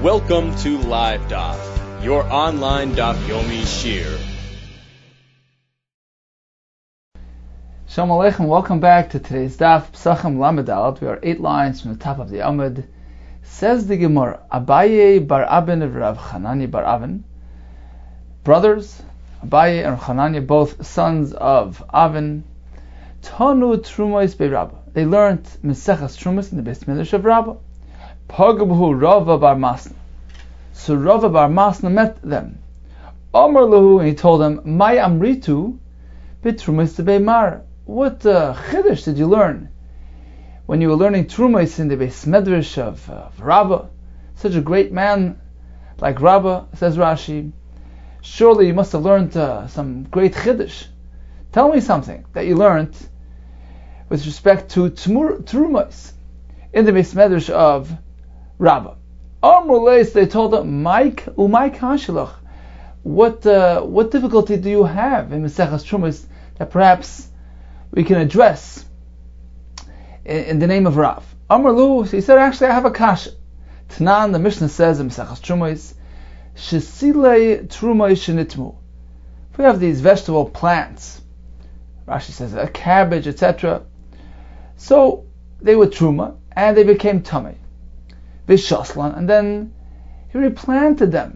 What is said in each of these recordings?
Welcome to Live Daf, your online Daf Yomi Shir. Shalom Aleichem, welcome back to today's Daf Pesachim Lamed Aleph. We are 8 lines from the top of the Amud. Says the Gemara, Abaye bar Abin of Rav Chananya bar Avin, brothers, Abaye and Chananya, both sons of Avin, Tanu Trumois be Rabba. They learned Mesechas Trumas in the Beis Midrash of Rabba. Pagabu Rava bar Masna. So Rava bar Masna met them. Amar lahu, and he told them, Mai amritu bitrumas be Mar. What chiddush did you learn when you were learning Trumas in the Beis Midrash of Rabba? Such a great man like Rabba, says Rashi. Surely you must have learned some great chiddush. Tell me something that you learned with respect to Trumas in the Beis Midrash of Rabba. Amruleis, they told him, Mike umay kashilach. What difficulty do you have in Mesechas Trumas that perhaps we can address in the name of Rav? Amrlu, he said, actually I have a kasha. Tanan, the Mishnah says in Mesechas Trumas, Shesilei Trumai Shenitmu. If we have these vegetable plants, Rashi says a cabbage, etc. So they were Truma and they became Tamei. Vishaslan, and then he replanted them.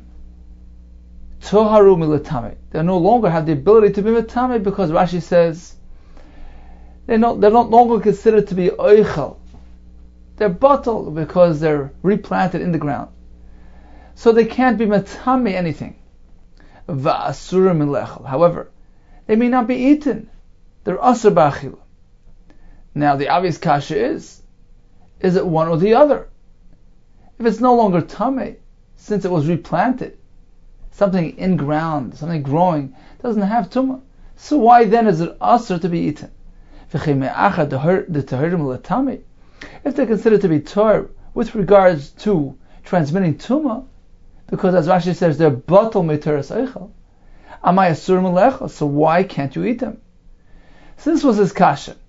Toharu milatame. They no longer have the ability to be mitame because Rashi says they're not longer considered to be oichel. They're bottled because they're replanted in the ground. So they can't be mitame anything. Va'asura milechel. However, they may not be eaten. They're asur ba'achila. Now the obvious kasha is it one or the other? If it's no longer tamei, since it was replanted, something in ground, something growing, doesn't have tumah, so why then is it asur to be eaten? If they're considered to be tor with regards to transmitting tumah, because as Rashi says they're batal meteres eichel, amay asur melechel, so why can't you eat them? So this was his kasha.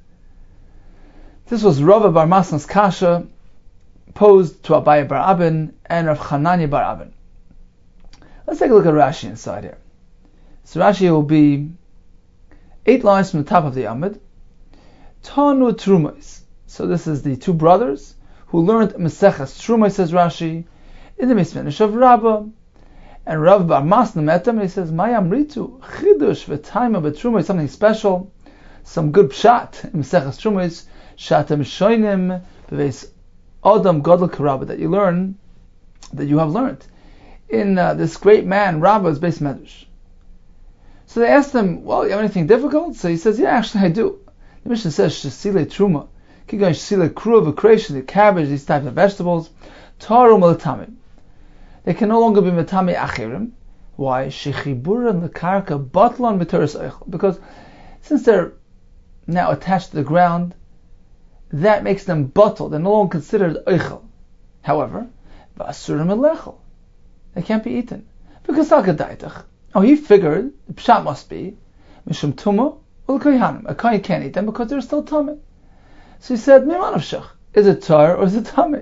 This was Rava bar Masna's kasha posed to Abaye bar Abin and Rav Chananya bar Avin. Let's take a look at Rashi inside here. So Rashi will be 8 lines from the top of the Amud. Tanu Trumais. So this is the two brothers who learned Mesechas Trumais, says Rashi, in the Beis Midrash of Rabba. And Rav bar Masna met them and he says, Mayam Ritu Chidush v'Taima b'Trumais, something special, some good pshat in Mesechas Trumais, Shatem Shoinim b'Veis Adam Gadol Karabba, that you have learned in this great man Rabba's Beis Midrash. So they asked him, well, you have anything difficult? So he says, yeah, actually I do. The Mishnah says Shesile Truma, Kigan Shesile Kruv, Akresh, the cabbage, these types of vegetables, Tarum Malatamim. They can no longer be Matami Achirim. Why? Shechiburan Lekarka Batlan Miteris Eichel. Because since they're now attached to the ground, that makes them bottled. They're no longer considered eichel. However, v'asurim elechel. They can't be eaten. Because Sakadaitach. Oh, he figured the pshat must be mishum tuma ulkoyhanim. A kohen can't eat them because they're still tummy. So he said, Miman of shach. Is it tar or is it tummy?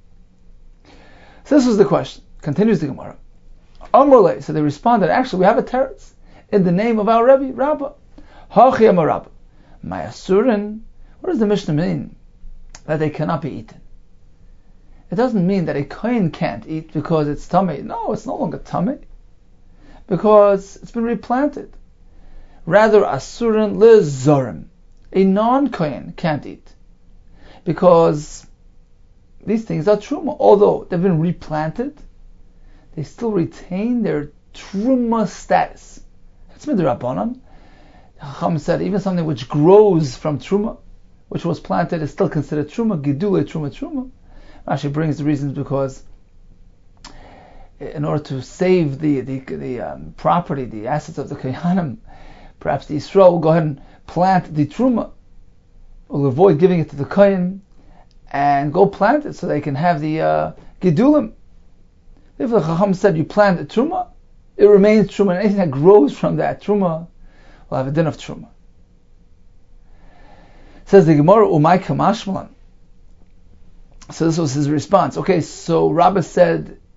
So this was the question. Continues the Gemara. Amrulay. So they responded, actually we have a teretz in the name of our Rebbe, Rabbah. Hachi amar Rabbah. Mayasurin. What does the Mishnah mean that they cannot be eaten? It doesn't mean that a kohen can't eat because it's tummy. No, it's no longer tummy. Because it's been replanted. Rather, asurin lezorim. A non-kohen can't eat. Because these things are truma. Although they've been replanted, they still retain their truma status. That's midrabanan. Chacham said even something which grows from truma, which was planted, is still considered truma, gidule truma. Rashi brings the reasons because in order to save the property, the assets of the Kohanim, perhaps the Yisrael will go ahead and plant the truma, will avoid giving it to the Kohen, and go plant it so they can have the gidulim. If the Chacham said you plant a truma, it remains truma, and anything that grows from that truma will have a din of truma. Says the Gemara, Umay Kamashmalan. So this was his response. Okay, so Rabbah said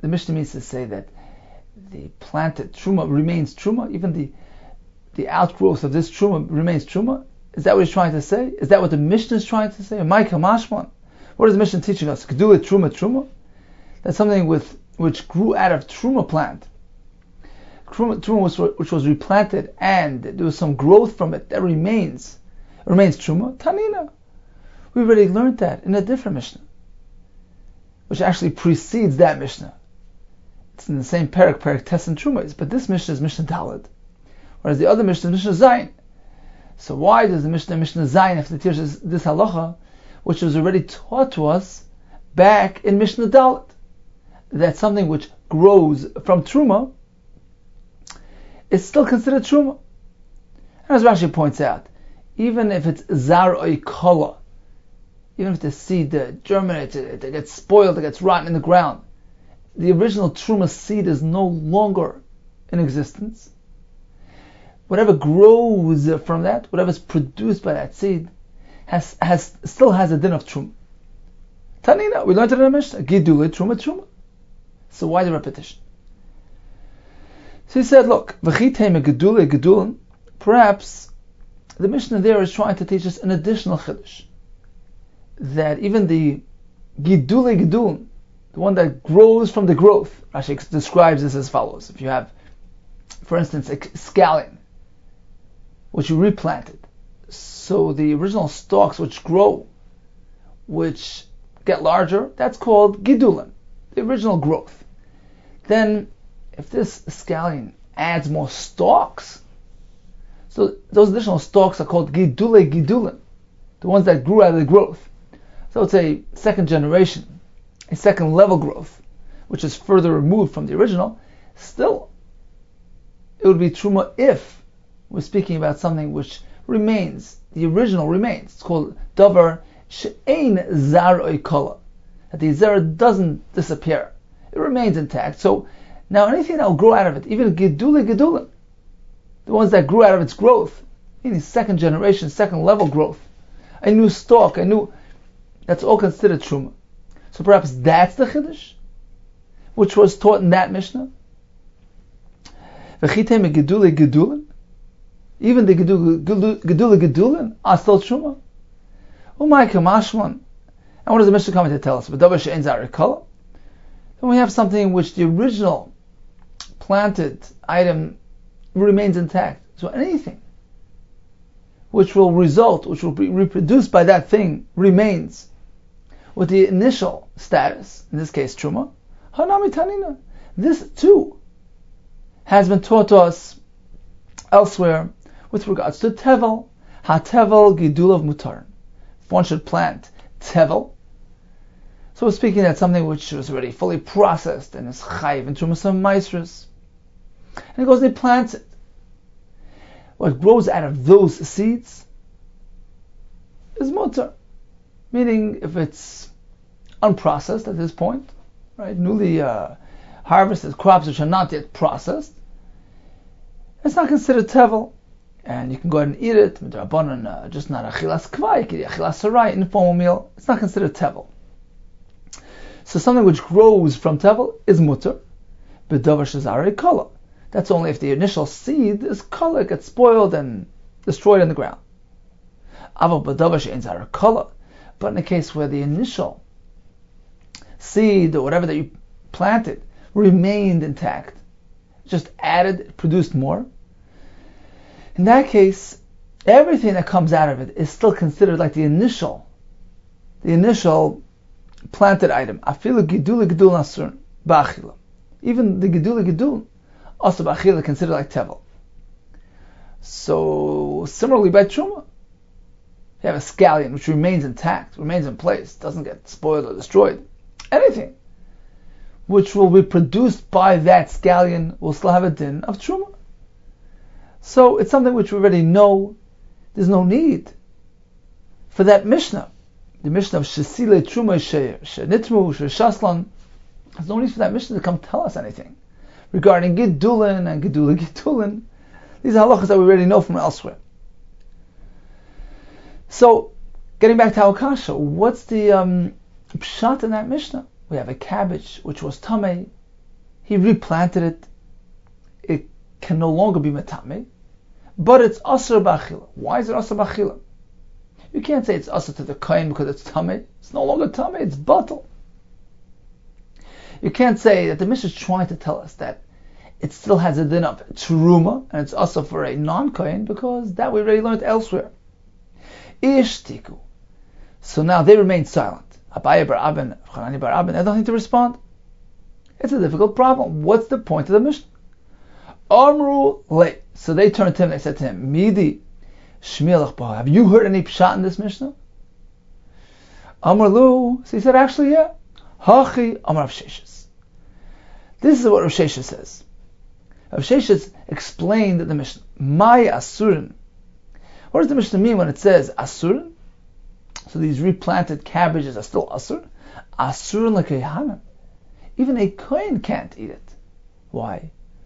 the Mishnah means to say that the planted truma remains truma, even the outgrowth of this truma remains truma? Is that what he's trying to say? Is that what the Mishnah is trying to say? Micah Mashman. What is the Mishnah teaching us? Gedula truma. That's something which grew out of truma plant. Truma which was replanted, and there was some growth from it that remains truma. Tanina. We already learned that in a different Mishnah, which actually precedes that Mishnah. It's in the same Perak Tes and Trumas, but this Mishnah is Mishnah Daled, whereas the other Mishnah is Mishnah Zayin. So why does the Mishnah Zayin have to teach us this halacha, which was already taught to us back in Mishnah Daled? That something which grows from Truma is still considered Truma. And as Rashi points out, even if it's Zar Oikala, even if the seed germinates, it gets spoiled, it gets rotten in the ground, the original Truma seed is no longer in existence. Whatever grows from that, whatever is produced by that seed, still has a din of Truma. Tanina, we learned it in the Mishnah, Gidule Truma. So why the repetition? So he said, look, perhaps the Mishnah there is trying to teach us an additional chiddush, that even the Gidule, the one that grows from the growth, Rashi describes this as follows. If you have, for instance, a scallion, which you replanted, so the original stalks which grow, which get larger, that's called Gidulim, the original growth. Then, if this scallion adds more stalks, so those additional stalks are called Gidulim, the ones that grew out of the growth. So it's a second generation, a second level growth, which is further removed from the original. Still, it would be Truma if we're speaking about something which remains, the original remains. It's called Davar She'ein Zar Oikala, that the Zar doesn't disappear. It remains intact. So now anything that will grow out of it, even Gidulim, the ones that grew out of its growth, meaning second generation, second level growth, a new stalk, that's all considered Truma. So perhaps that's the Chiddush, which was taught in that Mishnah. Even the Gedule are still Truma. And what does the Mishnah coming to tell us? Then we have something which the original planted item remains intact. So anything which will be reproduced by that thing remains with the initial status, in this case Truma. Hanami Tanina. This too has been taught to us elsewhere with regards to Tevel. Ha-Tevel Gidulav Mutar. If one should plant Tevel, so we're speaking that something which was already fully processed and is chayiv in Trumas Maisrus, and he goes and he plants it. What grows out of those seeds is mutar, meaning if it's unprocessed at this point, right, newly harvested crops which are not yet processed, it's not considered tevel, and you can go ahead and eat it, just not achilas kva, you can eat achilas sarai, informal meal, it's not considered tevel. So something which grows from tevel is mutar, but davar shezare kala. That's only if the initial seed is kala, it gets spoiled and destroyed in the ground. Aval b'davar she'ein zare kala. But in a case where the initial seed or whatever that you planted remained intact, just added, produced more, in that case, everything that comes out of it is still considered like the initial planted item. Afilu gidul nasur ba'achila. Even the gidul also ba'achila considered like tevel. So similarly by truma, you have a scallion which remains intact, remains in place, doesn't get spoiled or destroyed. Anything which will be produced by that scallion will still have a din of truma. So it's something which we already know. There's no need for that Mishnah. The Mishnah of Shesile Truma Shenitmu Shashaslan. There's no need for that Mishnah to come tell us anything regarding Gidulin and Gidulin. These are halachas that we already know from elsewhere. So, getting back to Hakasha, what's the pshat in that Mishnah? We have a cabbage which was tamei, he replanted it. It can no longer be metame, but it's asur b'achila. Why is it asur b'achila? You can't say it's asur to the kohen because it's tamei. It's no longer tamei, it's batal. You can't say that the Mishnah is trying to tell us that it still has a din of truma and it's asur for a non-kohen because that we already learned elsewhere. Ishtiku. So now they remain silent. Abaye bar Abin, Chanani bar Abin, they have nothing to respond. It's a difficult problem. What's the point of the Mishnah? Amru le. So they turned to him and they said to him, Midi shmielach ba. Have you heard any pshat in this Mishnah? Amr lu. So he said, actually, yeah. Hachi Amar Rav Sheshes. This is what Rav Sheshes says. Rav Sheshes explained the Mishnah. Mai asurin. What does the Mishnah mean when it says asurin? So these replanted cabbages are still asur. Asurin like a hanan. Even a kohen can't eat it. Why?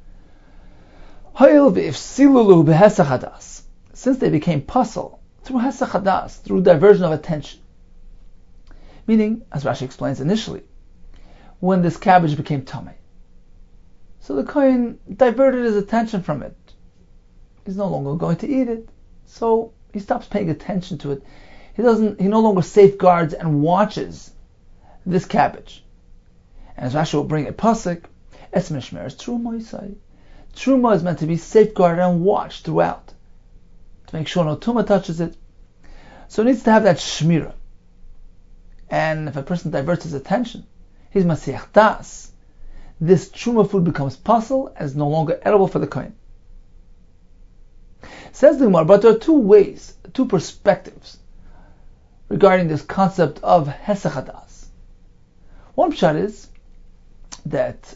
Since they became puzzle through hesach hadas, through diversion of attention. Meaning, as Rashi explains initially, when this cabbage became tamei. So the kohen diverted his attention from it. He's no longer going to eat it. So he stops paying attention to it. He no longer safeguards and watches this cabbage. And as Rashi will bring a pasuk, es mishmer is truma yisai. Truma is meant to be safeguarded and watched throughout, to make sure no tumah touches it. So it needs to have that shmira. And if a person diverts his attention, he's masiach das. This truma food becomes puzzle and is no longer edible for the kohen. Says the Gemara, but there are two ways, two perspectives regarding this concept of hesach hadas. One pshat is that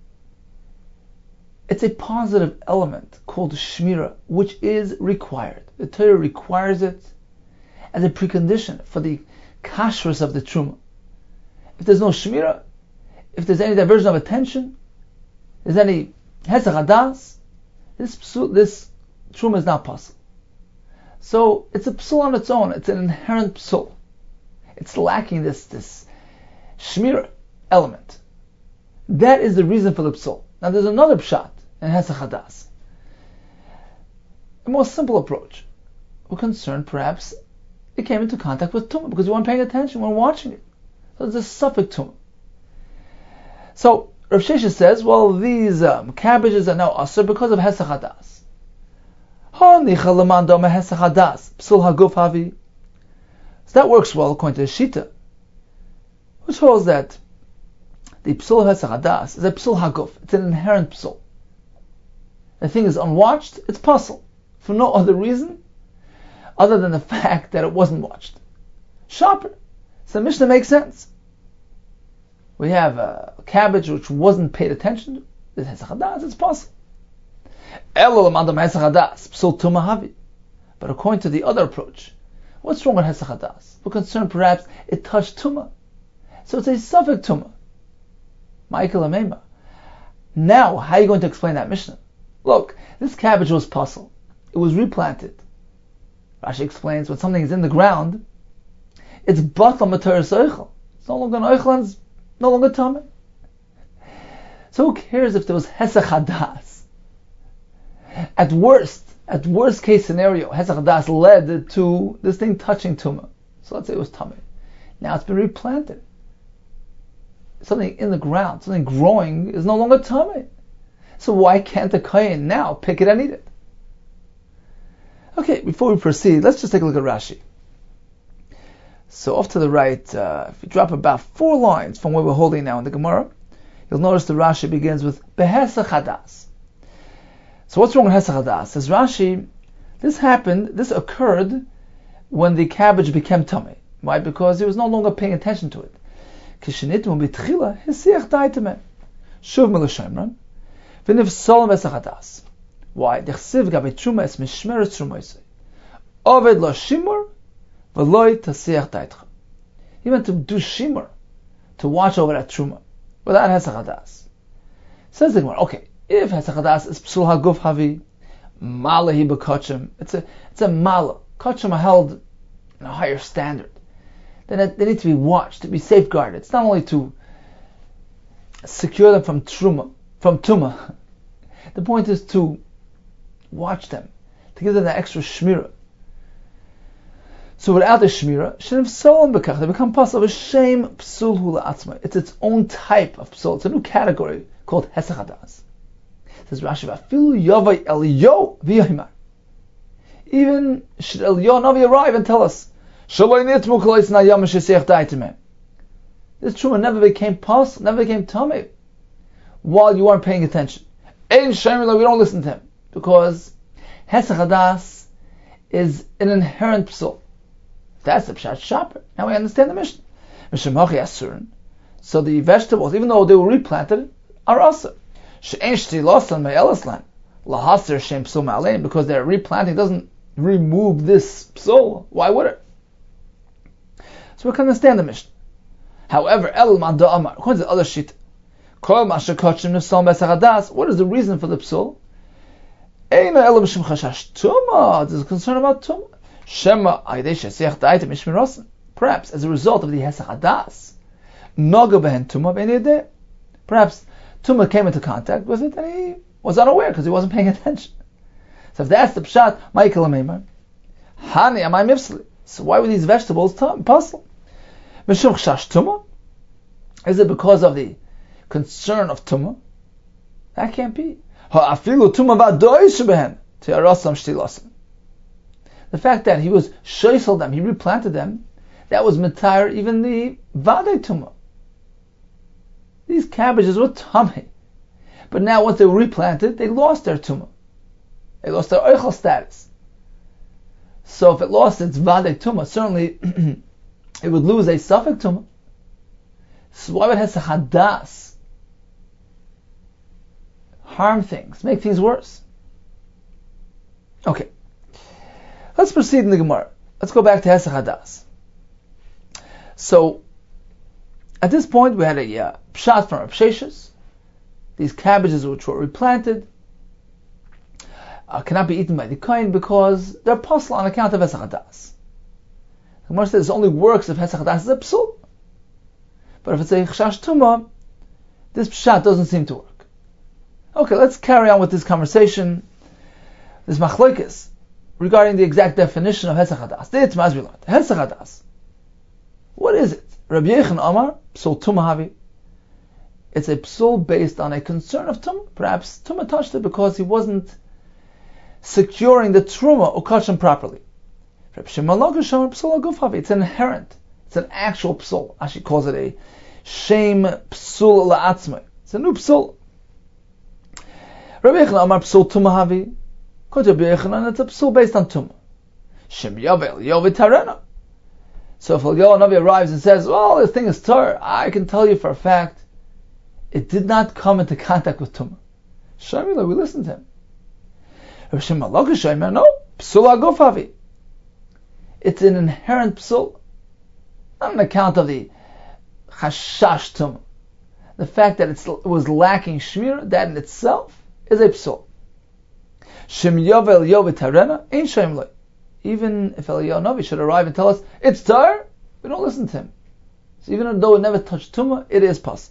it's a positive element called shmira, which is required. The Torah requires it as a precondition for the kashrus of the truma. If there's no shmira, if there's any diversion of attention, there's any hesach hadas, this truma is not possible. So it's a psul on its own. It's an inherent psul. It's lacking this shmira element. That is the reason for the psul. Now there's another pshat in hesach hadas. A more simple approach. We're concerned perhaps it came into contact with tumah because we weren't paying attention, we weren't watching it. So it's a suffix tumah. So Rav Sheshes says, well, these cabbages are now asur because of hesach hadas. So that works well according to the Shita, which holds that the psul of hesach hadas is a psul haguf. It's an inherent psul. The thing is unwatched, it's puzzle. For no other reason other than the fact that it wasn't watched. Sharper. So the Mishnah makes sense. We have a cabbage which wasn't paid attention to. It's hesach hadas, it's puzzle. But according to the other approach, what's wrong with hesach hadas? We're concerned perhaps it touched tumah. So it's a suffix tumah. Ma'ikal ameima. Now, how are you going to explain that Mishnah? Look, this cabbage was puzzle. It was replanted. Rashi explains when something is in the ground, it's batal materis oichel. It's no longer an oichel and it's no longer tamei. So who cares if there was hesach hadas? At worst case scenario, hesach hadas led to this thing touching tumah. So let's say it was tamei. Now it's been replanted. Something in the ground, something growing is no longer tamei. So why can't the kohen now pick it and eat it? Okay, before we proceed, let's just take a look at Rashi. So off to the right, if you drop about 4 lines from where we're holding now in the Gemara, you'll notice the Rashi begins with behesach hadas. So what's wrong with hesach hadas? Says Rashi, this occurred when the cabbage became tamei. Why? Because he was no longer paying attention to it. Kishenitmu b'tchila hisiach daitemeh. Shuv melashemran. V'nivsolem hesach hadas. Why? Dechsiv gabe truma es mishmeres trumoisei. Oved lo shimur v'loi tasiach daitcha. He meant to do shimur, to watch over that truma, without hesach hadas. Says the Gemara, okay, if hesach hadas is psul haguf havi, malahi b'kochem, it's a mala. Kochem are held in a higher standard. They need to be watched, to be safeguarded. It's not only to secure them from truma, from Tumah. The point is to watch them, to give them that extra shmirah. So without the shmirah, shenim solim bekach, they become pasul of shame psul hu la'atzma. It's its own type of psul. It's a new category called hesach hadas. Says Rashi, "Afilu yavai Eliyahu v'yahimar." Even should Eliyahu Navi arrive and tell us, "Shaloi nitmu k'lois na yam shesech daitimem." This truma never became pasul, never became tamei, while you weren't paying attention. Ein shemila, we don't listen to him because hesach hadas is an inherent psul. That's the pshat shaper. Now we understand the mission. So the vegetables, even though they were replanted, are also because their replanting doesn't remove this psul. Why would it? So we can understand the mission. However, according to the other sheet, what is the reason for the psul? There's a concern about tumah. Perhaps as a result of the hesach hadas, perhaps tumah came into contact with it and he was unaware because he wasn't paying attention. So if that's the pshat, Michael Amemar, Hani amay mifsli. So why were these vegetables pasul? Mishum chashash tumah? Is it because of the concern of tumah? That can't be. Ha'afilu tumah v'adois shebehen te'arasam shtilasam. The fact that he was shoisel them, he replanted them, that was mitayr even the vadei tumah. These cabbages were tamei, but now once they were replanted, they lost their tumah. They lost their oichel status. So if it lost its vadei tumah, certainly it would lose a safek tumah. So why would hesach hadas harm things, make things worse? Okay. Let's proceed in the Gemara. Let's go back to hesach hadas. So, at this point we had a pshat from Rav Sheshes. These cabbages which were replanted cannot be eaten by the kohen because they're pasul on account of hesach hadas. The Gemara says it only works if hesach hadas is a psul. But if it's a chashash tumah, this pshat doesn't seem to work. Okay, let's carry on with this conversation, this machlokes, regarding the exact definition of hesach hadas. Hesach hadas. What is it? Rabbi Yechon Amar, psul tumah havi. It's a psul based on a concern of tumah. Perhaps tumah touched it because he wasn't securing the truma or kachim properly. It's inherent. It's an actual psul. Ashi calls it a shame psul la'atzmai. It's a new psul. Rabbi Yechon Amar psul tumah havi. According to Rabbi Yechon, it's a psul based on tumah. Shem yavel yovi tarena. So if Eliyahu Navi arrives and says, "Well, this thing is tar," I can tell you for a fact, it did not come into contact with tumah. Shamila, we listen to him. Rabbi Shimon Malach, no, psul aguf havi. It's an inherent psul, not on account of the chashash tumah. The fact that it was lacking shmir, that in itself is a psul. Shem yovel yovi tarena, ain't shemloi. Even if Eliyahu Navi should arrive and tell us it's tar, we don't listen to him. So even though it never touched tumah, it is pasul.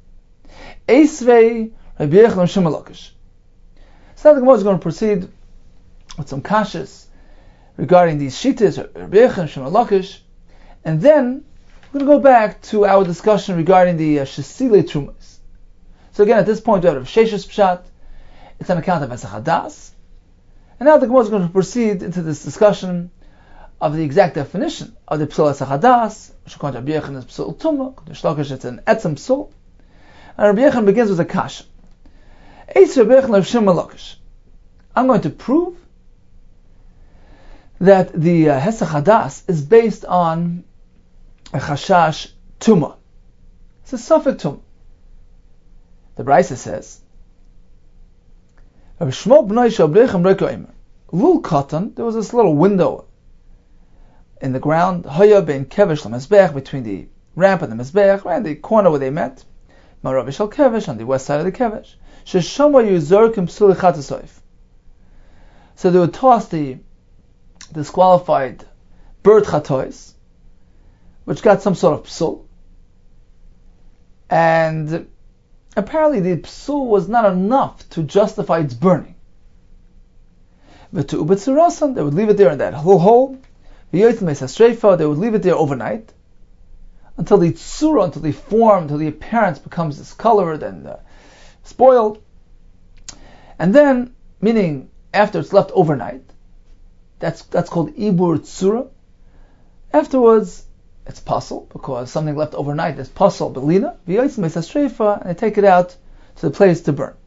Eisvei Rabbi Yechon Shimon Lakish. So now the Gemara is going to proceed with some kashas regarding these shittas, Rabbi Yechon Shimon Lakish, and then we're going to go back to our discussion regarding the shesile trumas. So again, at this point we have Sheshes Pshat. It's on account of hesach hadas. And now the Gemara is going to proceed into this discussion of the exact definition of the psul hesach hadas, which according to Rabbi Yechon is psul tumah, according to Shlokish it's an etzem psul. And Rabbi Yechon begins with a kasha. I'm going to prove that the hesach hadas is based on a chashash tumah. It's a safek tumah. The Brisa says, Lul Katan, there was this little window in the ground, Haya ben Kevesh l'Mezbech, between the ramp and the Mezbech, right in the corner where they met, Marav Shal Kevesh, on the west side of the Kevesh. Sheshama Yuzorkim Psul Chatasoif. So they would toss the disqualified bird chatois, which got some sort of psul, and apparently the psul was not enough to justify its burning. But to ubetzurasan, they would leave it there in that little hole. They would leave it there overnight until the tzura, until the form, until the appearance becomes discolored and spoiled. And then, meaning after it's left overnight, that's called ibur tzura. Afterwards, it's pasul, because something left overnight is pasul belina. And they take it out to the place to burn.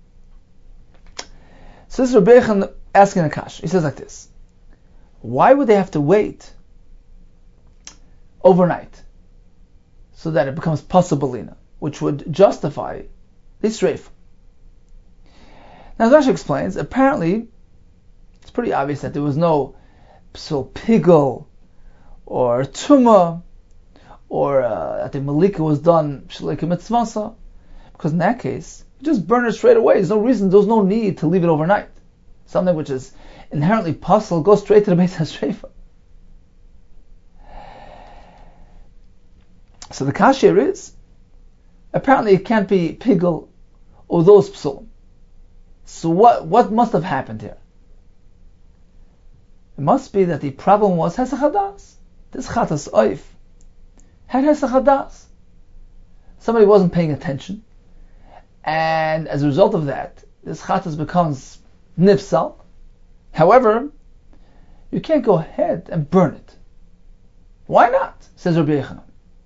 So this is Rabbi Yechon asking Akash. He says like this: why would they have to wait overnight so that it becomes pasul belina, which would justify the sreifa? Now, Rashi explains, apparently, it's pretty obvious that there was no psul pigel or tuma, or that the malika was done shleika mitzvasa, because in that case, you just burn it straight away. There's no need to leave it overnight. Something which is inherently pasul goes straight to the Beis HaShreifa. So the kasher is, apparently it can't be pigel or those psul. So what must have happened here? It must be that the problem was hesach hadas. This chatas oif had hesach hadas. Somebody wasn't paying attention, and as a result of that, this chatas becomes nifsal. However, you can't go ahead and burn it. Why not? Says Rabbi Yechon.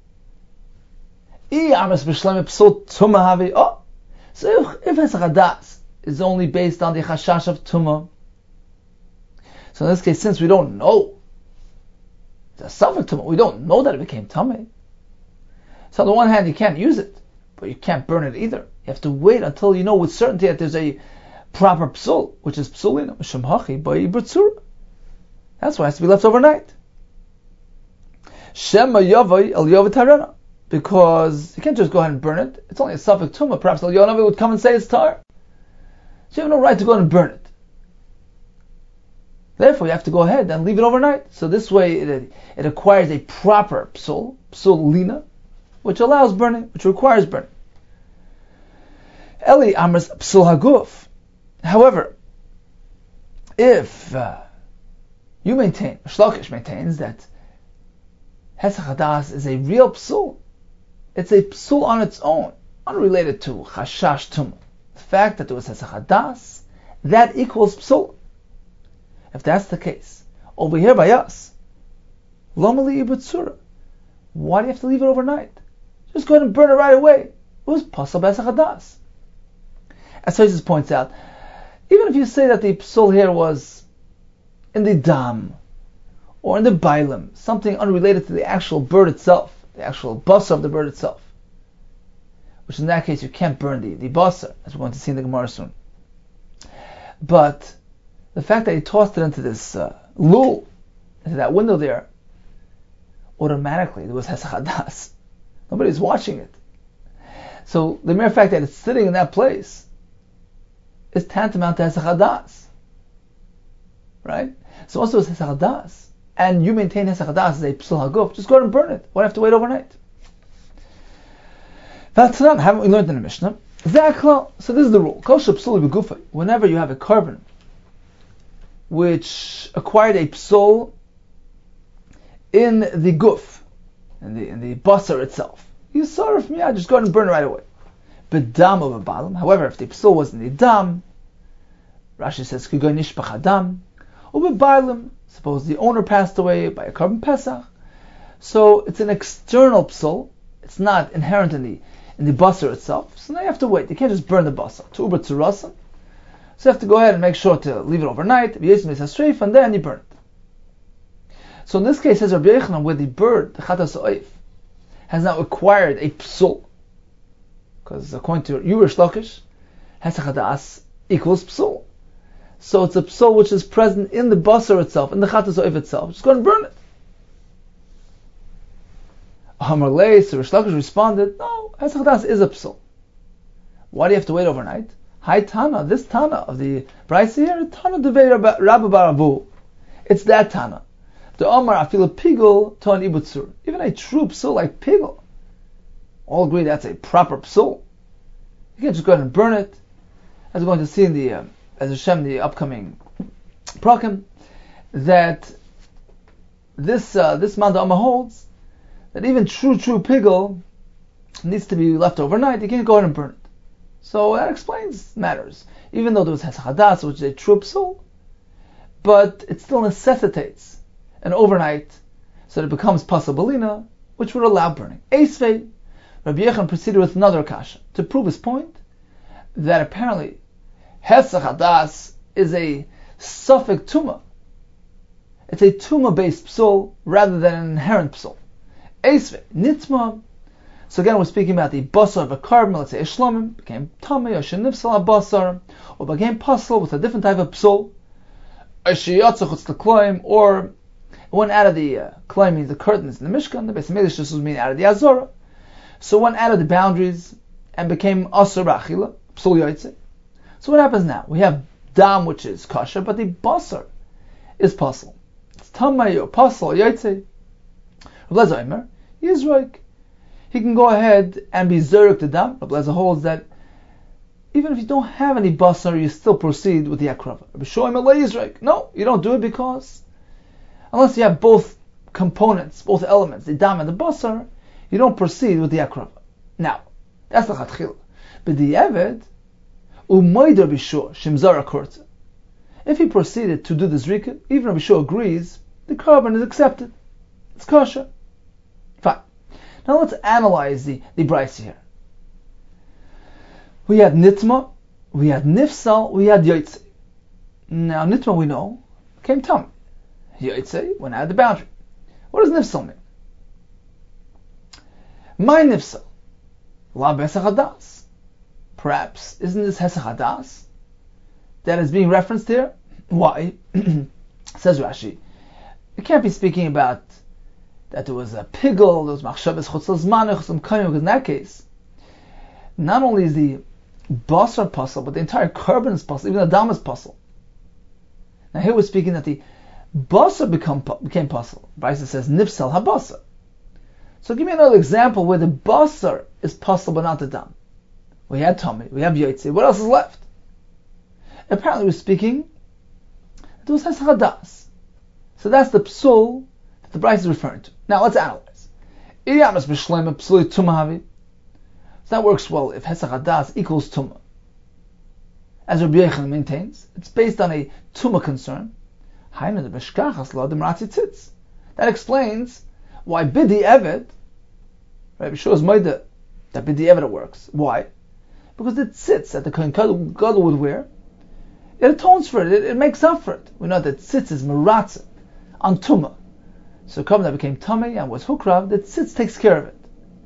So if hesach hadas is only based on the chashash of tumah, so in this case, since we don't know the safek tumah, we don't know that it became tameh. So on the one hand, you can't use it, but you can't burn it either. You have to wait until you know with certainty that there's a proper psul, which is psulina, mishum hachi b'ibur tzura. That's why it has to be left overnight. Shema yavai el yavet harena, because you can't just go ahead and burn it. It's only a safek tumah. Perhaps El Yonavi would come and say it's tar. So you have no right to go ahead and burn it. Therefore, you have to go ahead and leave it overnight. So this way, it acquires a proper psul lina, which allows burning, which requires burning. Eli amers psul haguf. However, if you maintain, Shlokish maintains that hesach hadas is a real psul, it's a psul on its own, unrelated to chashash tumah. The fact that there was hesach hadas, that equals psul. If that's the case, over here by us, lomali ibur tzura, why do you have to leave it overnight? Just go ahead and burn it right away. It was pasul b'hesach hadas. As Tosfos points out, even if you say that the psul here was in the dam or in the bailim, something unrelated to the actual bird itself, the actual basar of the bird itself, which in that case you can't burn the basar, as we're going to see in the Gemara soon. But the fact that he tossed it into this lul, into that window there, automatically there was hesach hadas. Nobody's watching it. So the mere fact that it's sitting in that place is tantamount to hesach hadas. Right? So once it was hesach hadas, and you maintain hesach hadas as a psul haguf, just go ahead and burn it. Why have to wait overnight? Haven't we learned in the Mishnah? So this is the rule. Whenever you have a carbon which acquired a psul in the guf, in the basar itself, you sarf miyad, just go ahead and burn it right away. But dam of a balam. However, if the psul was in the dam, Rashi says kigoy nishbach dam, or balam. Suppose the owner passed away by a carbon pesach, so it's an external psul. It's not inherent in the basar itself. So now you have to wait. You can't just burn the basar. To uber tzurasan. So you have to go ahead and make sure to leave it overnight, and then you burn it. So in this case, says Rabbi Yechon, where the bird, the chatas oif, has now acquired a psul, because according to Yurish Lakish, hesach hadas equals psul. So it's a psul which is present in the basar itself, in the chatas oif itself. Just go and burn it. Amar Lei, so Rish Lakish responded, no, hesach hadas is a psul. Why do you have to wait overnight? Hi Tana, this Tana of the Brisa here, Tana devei Rabbi Barabu. It's that Tana. The Omar afil pigul to an ibur tzura. Even a true psul like pigul, all agree that's a proper psul. You can't just go ahead and burn it. As we're going to see in the as Hashem, the upcoming prakim, that this Manda Amma holds that even true pigel needs to be left overnight. You can't go ahead and burn it. So that explains matters. Even though there was Hesach Hadas, which is a true psul, but it still necessitates an overnight, so that it becomes pasabalina, which would allow burning. Eisvei, Rabbi Yechon proceeded with another kasha to prove his point that apparently Hesach Hadas is a suffix tuma. It's a tuma-based psul rather than an inherent psul. Eisvei, nitma. So again, we're speaking about the basar of a carbon, let's say a shlomim, became tamei, or shenifsal basar, or became pasal with a different type of psul, or one out of the kloim means the curtains in the Mishkan, the Beis Hamikdash was meaning out of the Azora. So one out of the boundaries and became asur b'achila, psul yotzei. So what happens now? We have dam, which is kosher, but the basar is pasal. It's tamei or pasal yotzei. Rabbi Lezer Omer, Yizroik. He can go ahead and be zeruk to dam. Rabbi Lezer holds that even if you don't have any basar, you still proceed with the akrava. Rabbi Shlomo Omer Yizroik. No, you don't do it because unless you have both components, both elements, the dam and the basar, you don't proceed with the akrava. Now, that's the chatchila. But the eved, umayder b'shur shimzara korta. If he proceeded to do the zrika, even if Bishur agrees, the carbon is accepted. It's kosher. Fine. Now let's analyze the brayso here. We had nitma, we had nifsal, we had yotzei. Now nitma we know came tam. Yotzei went out of the boundary. What does nifsal mean? My nifsal, la besach hadas. Perhaps isn't this hesach hadas that is being referenced here? Why? Says Rashi, it can't be speaking about that there was a pigel, there was machshavas chutz l'zmanich, some kind, because in that case, not only is the basar puzzle, but the entire carbon is puzzle, even the dam is puzzle. Now here we're speaking that the basar became puzzle. Brayso says nifsal habasar. So give me another example where the basar is puzzle but not the dam. We had tummy, we have yotzei. What else is left? Apparently we're speaking that it was hesach hadas. So that's the psul that the Brayso is referring to. Now let's analyze. So that works well if hesach hadas equals tumah. As Rabbi Yechon maintains, it's based on a tumah concern. That explains why bidi eved, Rabbi shows Maida that bidi eved works. Why? Because it sits at the Kohen Gadol would wear. It atones for it. It makes up for it. We know that tzitz is meratzah on tumah. So carbon that became tummy and was hukrav, that tzitz takes care of it.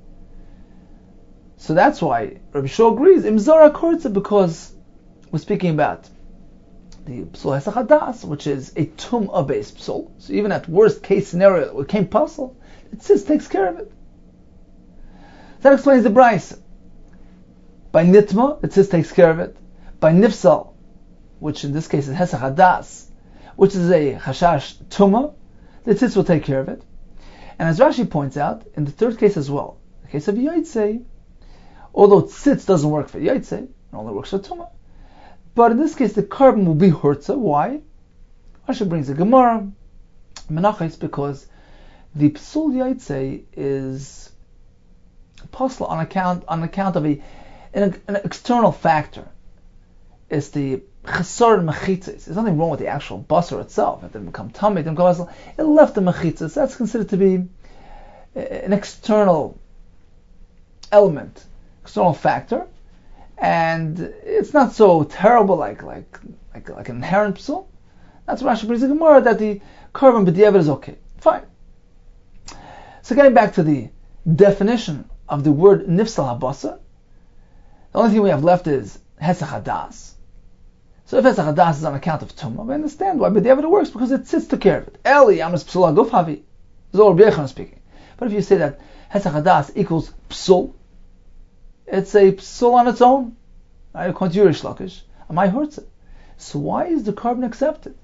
So that's why Rabbi Shua agrees imzara kortza, because we're speaking about the psul hesach hadas, which is a tumah based psul. So even at worst case scenario, it came puzzle, the tzitz takes care of it. That explains the brayso. By nitma, the tzitz takes care of it. By nifsal, which in this case is hesach hadas, which is a chashash tumah, the tzitz will take care of it. And as Rashi points out, in the third case as well, the case of yotzei, although tzitz doesn't work for yotzei, it only works for tumah, but in this case the carbon will be hurtza. Why? Rashi brings a Gemara, Menachos, because the psul yotzei is possible on account of an external factor. It's the chesar mechitzas. There's nothing wrong with the actual basar itself. It didn't become tummy, it didn't become basar. It left the mechitzas. That's considered to be an external element, external factor, and it's not so terrible like an inherent psul. That's why Rashi brings a Gemara that the carbon b'diavad is okay. Fine. So getting back to the definition of the word nifsal habasar, the only thing we have left is hesach hadas. So if hesach hadas is on account of tumah, we understand why b'diavad it works, because it sits to care of it. Eli amas psul aguf havi. This is all Rabbi Yechon speaking. But if you say that hesach hadas equals psul, it's a psul on its own. Right? According to Yurish Lakish, Amai hurtza. So why is the carbon accepted?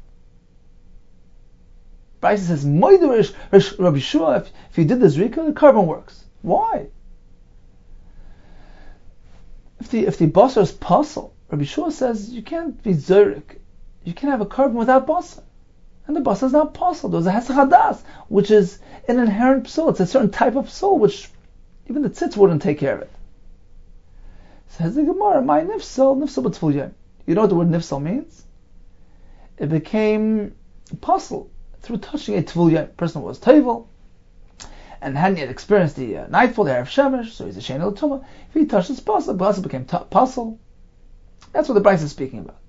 Brayso says, Moiderish Rabbi Shua, if you did the zrika, the carbon works. Why? if the basar is pasal, Rabbi Shua says you can't be zurich. You can't have a carbon without basar. And the basar is not pasal. There's a hesach hadas, which is an inherent psul. It's a certain type of psul, which even the tzitz wouldn't take care of it. Says the Gemara, my nifsal b'tful yom. You know what the word nifsal means? It became pasal through touching a tful yom. Person was tevel, and hadn't yet experienced the nightfall, the Erev Shemesh, so he's a shein l'tumah. If he touched his pasal, the pasal became pasal. That's what the Bryce is speaking about.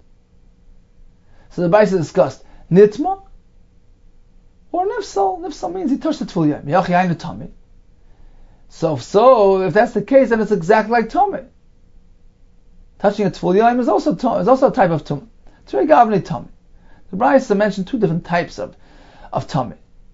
So the Bryce discussed nitma or nifsal. Nifsal means he touched the tful yom. Yachi ainu tamid. So if that's the case, then it's exactly like tamid. Touching a tful yom is also a type of tumah. It's very gavni tamid. The Bryce mentioned two different types of tamid.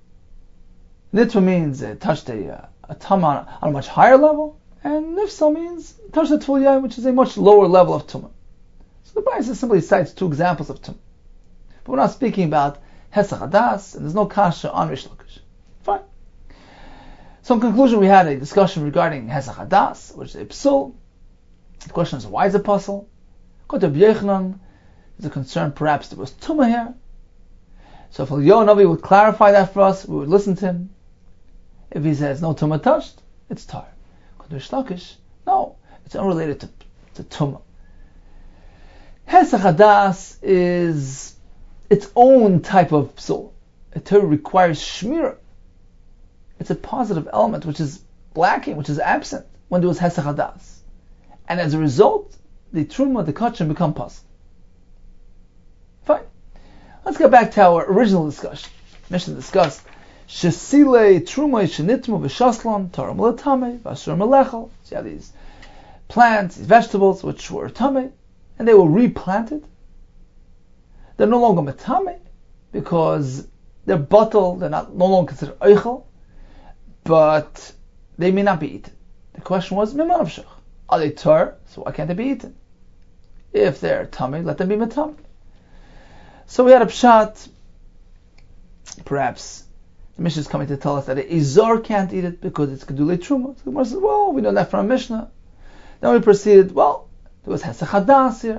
Nitma means it touched a tumah on a much higher level, and nifsal means touched the tful yom, which is a much lower level of tumah. So the Bryce simply cites two examples of tumah. But we're not speaking about hesach hadas, and there's no kasha on Rish Lakish. Fine. So in conclusion, we had a discussion regarding hesach hadas, which is a psul. The question is, why is it puzzle? According to Rabbi Yochanan, there's a concern perhaps there was tumah here. So if Eliyahu Navi would clarify that for us, we would listen to him. If he says no tumah touched, it's tar. According to Rish Lakish, no, it's unrelated to tumah. Hesach hadas is its own type of psul. It requires shmirah. It's a positive element which is lacking, which is absent when there was hesach hadas. And as a result, the truma, the kachim become puzzle. Fine. Let's get back to our original discussion. Mishnah discussed shesile truma shenitmu v'shaslan taram l'tamei v'asur melechel. So you have these plants, these vegetables which were tamei, and they were replanted. They're no longer metame because they're bottled. They're no longer considered eichel, but they may not be eaten. The question was miman of shach. Are they tar? So why can't they be eaten? If they're tummy, let them be metame. So we had a pshat. Perhaps the Mishnah is coming to tell us that an izor can't eat it because it's kedulei truma. So the Gemara says, well, we know that from Mishnah. Then we proceeded, well, there was hesach hadas here.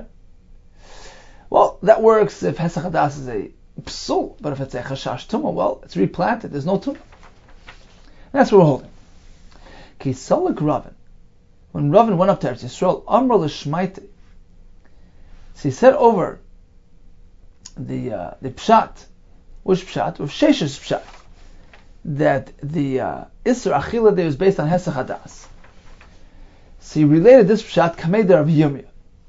Well, that works if hesach hadas is a psul, but if it's a chashash tumah, well, it's replanted. There's no tumah. That's what we're holding. Kisalik Ravin. When Ravin went up to Eretz Yisrael, Amr l'shmaite. So he said over the pshat, which pshat? With Sheshes pshat, that the Isser Achila there is based on hesach hadas. So he related this pshat kamei de Rav Yirmiyah.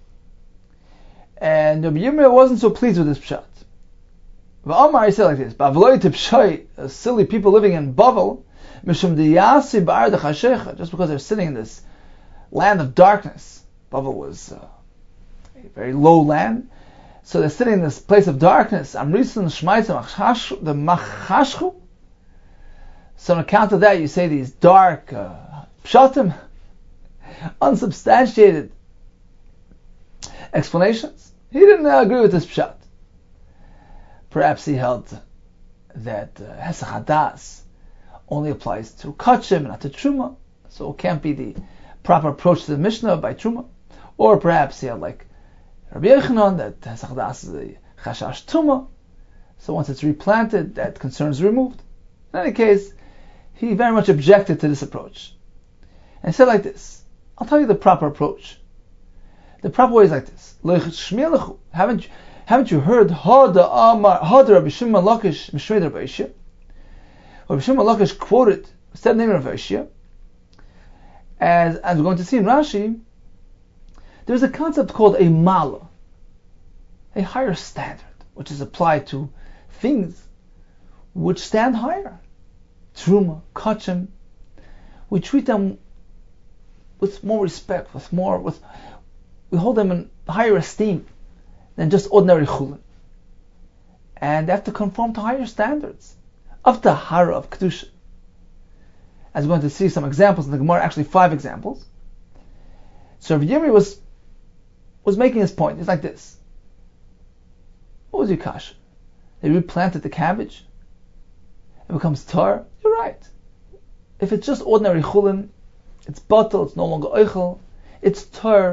And Rabbi Yirmiyah wasn't so pleased with this pshat. V'amar, he said like this: "Bavloi tipshai, silly people living in Bavel, mishum diyasi ba'ar dechashecha, just because they're sitting in this land of darkness. Bavel was a very low land, so they're sitting in this place of darkness. Amrisan shmaitzim the machashchu. So on account of that, you say these dark pshatim, unsubstantiated explanations." He didn't agree with this pshat. Perhaps he held that hesach hadas only applies to kachim, not to truma, so it can't be the proper approach to the Mishnah by truma. Or perhaps he held like Rabbi Yochanan that hesach hadas is a chashash tumah, so once it's replanted, that concern is removed. In any case, he very much objected to this approach, and said like this: I'll tell you the proper approach. The proper way is like this. Haven't you heard Hada Rabbi Shimon Lakish Mishmei Rabbi Yishia? Rabbi Shimon Lakish quoted, said the name of Rabbi Yishia. As we're going to see in Rashi, there's a concept called a mala, a higher standard, which is applied to things which stand higher. Truma, kachim, we treat them with more respect, we hold them in higher esteem than just ordinary chulin. And they have to conform to higher standards of tahara, of kedusha. As we're going to see some examples in the Gemara, actually 5 examples. So Rav Yirmiyah was making his point. It's like this: what was your kasha? They replanted the cabbage, it becomes tar. You're right. If it's just ordinary chulin, it's batal, it's no longer oichel, it's tar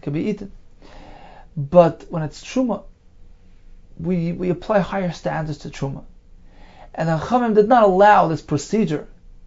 can be eaten. But when it's truma, we apply higher standards to truma. And the Chachamim did not allow this procedure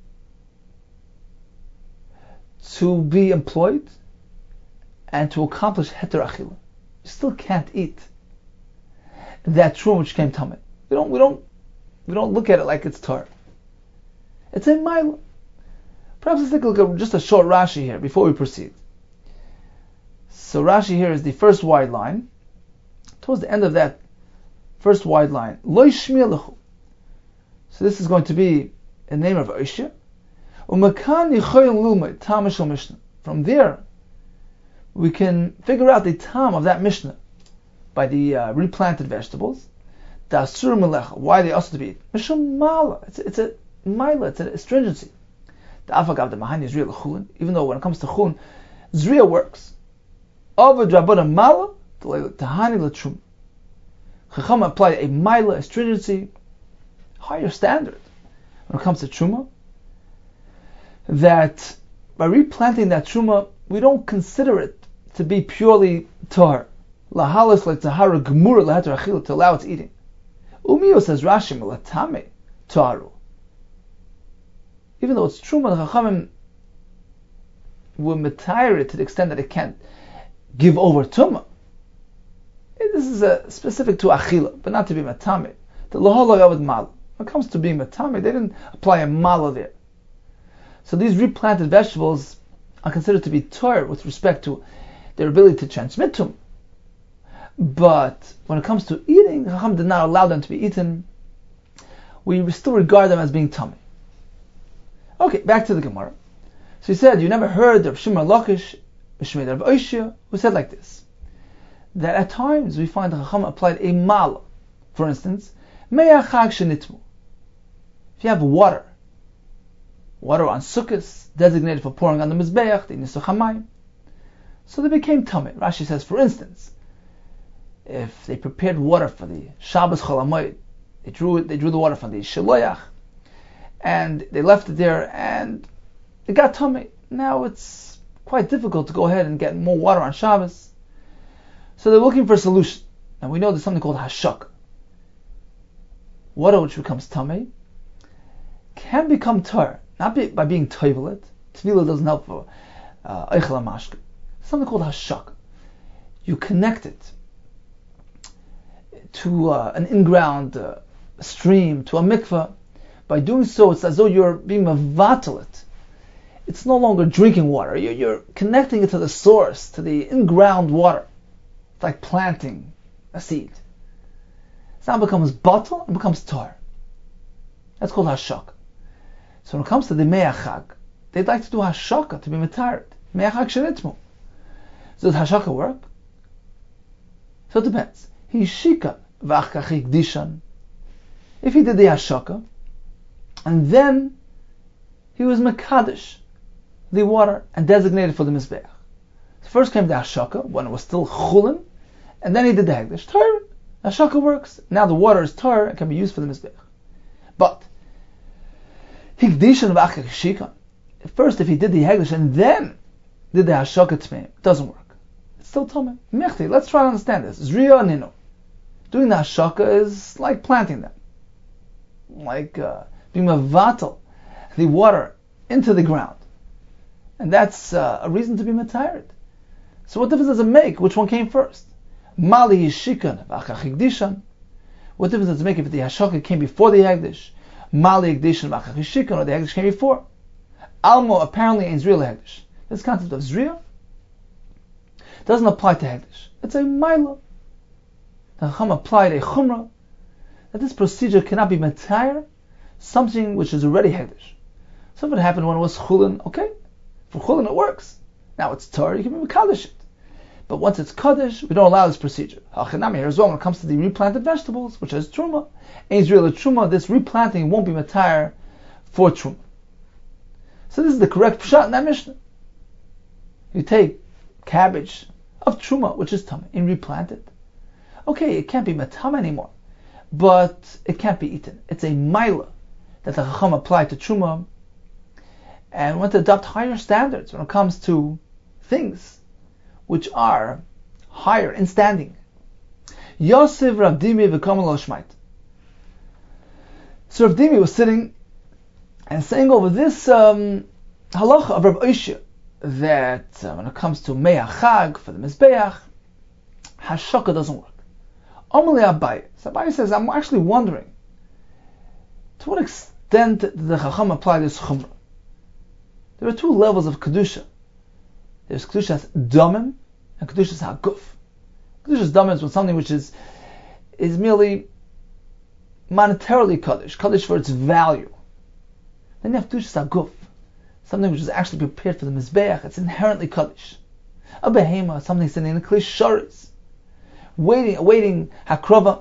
to be employed and to accomplish heter achila. You still can't eat that truma which came tamei. We don't look at it like it's tar. It's a mile. Perhaps let's take a look at just a short Rashi here before we proceed. So Rashi here is the first wide line. Towards the end of that first wide line, Lo yishmiya lechu. So this is going to be a name of Oishya. Umakan yichoyin lulmei tam shel Mishnah. From there, we can figure out the tam of that Mishnah by the replanted vegetables. The asur melecha, why they also to be eaten. Mishum mala, it's a mila, it's a astringency. The afagav the mahani zriya lechulin, even though when it comes to chulin, zriya works. Avad rabbanan mala tahani l'trum. Chacham apply a mila, astringency, higher standard when it comes to truma. That by replanting that truma, we don't consider it to be purely tahar. Lahalas like tahara gemura lahatar achila, to allow its eating. Umiyo says Rashi melatame taharu. Even though it's truma, the Chachamim will matire it to the extent that it can't give over tuma. This is specific to achila, but not to be matame. The lahala yavad mal. When it comes to being matame, they didn't apply a mala there. So these replanted vegetables are considered to be tor with respect to their ability to transmit tum. But when it comes to eating, Chacham did not allow them to be eaten. We still regard them as being tummy. Okay, back to the Gemara. So he said, you never heard of Shimon Lakish, Mishmei of Oishya, who said like this, that at times we find the Chacham applied a mal. For instance, Me'achag shenitmu. If you have water on Sukkot, designated for pouring on the Mizbeach, the Nisuch HaMayim, so they became tummy. Rashi says, for instance, if they prepared water for the Shabbos Chol HaMoed, they drew the water from the Shiloyach, and they left it there, and it got tummy. Now it's quite difficult to go ahead and get more water on Shabbos. So they're looking for a solution. And we know there's something called hashak. Water which becomes tummy can become tar, not by being toivelet. Tvila doesn't help for eichel mashke. Something called hashak. You connect it to an in-ground stream, to a mikveh. By doing so, it's as though you're being mavatal. It's no longer drinking water. You're connecting it to the source, to the in-ground water. It's like planting a seed. It now becomes bottle and becomes tar. That's called hashak. So when it comes to the me'achag, they'd like to do hashaka to be metared. Me'achag shenitmu. So does hashaka work? So it depends. He shika v'achkach hikdishan. If he did the hashaka, and then he was mekadosh the water and designated for the mizbeach. So first came the hashaka when it was still chulin, and then he did the hekdesh. Tar, hashaka works. Now the water is tar and can be used for the mizbeach. But hikdishan v'achkach shikan. First, if he did the hekdesh and then did the hashaka tmeim, it doesn't work. It's still tameh. Mechti. Let's try to understand this. Zriya nino. Doing the hashaka is like planting them, like being mavatal the water into the ground, and that's a reason to be matired. So what difference does it make which one came first? Mali yishikan v'achach hikdishan. What difference does it make if the hashaka came before the hekdesh? Mali hikdishan v'achach yishikan, or the hekdesh came before? Almo apparently in Zriya hekdesh. This concept of Zriya doesn't apply to hekdesh. It's a mila. The Chacham applied a chumrah that this procedure cannot be matayr something which is already hekdesh. So if it happened when it was chulin, okay, for chulin it works. Now it's tar, you can be mekadosh it. But once it's kaddish, we don't allow this procedure. Hachinami here as well when it comes to the replanted vegetables, which is truma. In Israel truma, this replanting won't be matayr for truma. So this is the correct pshat in that Mishnah. You take cabbage of truma, which is tameh, and replant it. Okay, it can't be matam anymore, but it can't be eaten. It's a mila that the Chacham applied to truma, and want to adopt higher standards when it comes to things which are higher in standing. Yosef Rav Dimi v'kamal al shmait. So Rav Dimi was sitting and saying over this halacha of Rav Oshia that when it comes to Mei HaChag for the Mizbeach, Hashaka doesn't work. Amalei Abaye. So Abaye says, I'm actually wondering to what extent did the Chacham apply this Chumrah. There are two levels of Kedusha. There's Kedushas Damim and Kedushas HaGuf. Kedushas Damim is when something which is merely monetarily Kaddish for its value. Then you have Kedushas HaGuf, something which is actually prepared for the Mizbeach, it's inherently Kaddish. A behema, something sitting in a Kli Sharis, awaiting Hakrova.